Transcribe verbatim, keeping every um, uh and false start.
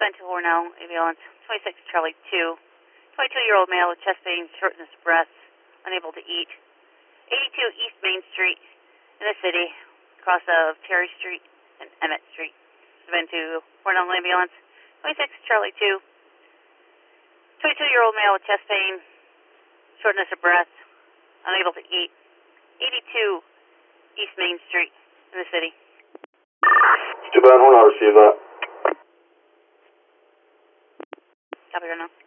Bent to Hornell, ambulance, twenty-six Charlie two. twenty-two-year-old male with chest pain, shortness of breath, unable to eat. eighty-two East Main Street in the city, cross of Terry Street and Emmett Street. Bent to Hornell ambulance, twenty-six Charlie two. twenty-two-year-old male with chest pain, shortness of breath, unable to eat. eighty-two East Main Street in the city. Too bad when I received that. Copy or no?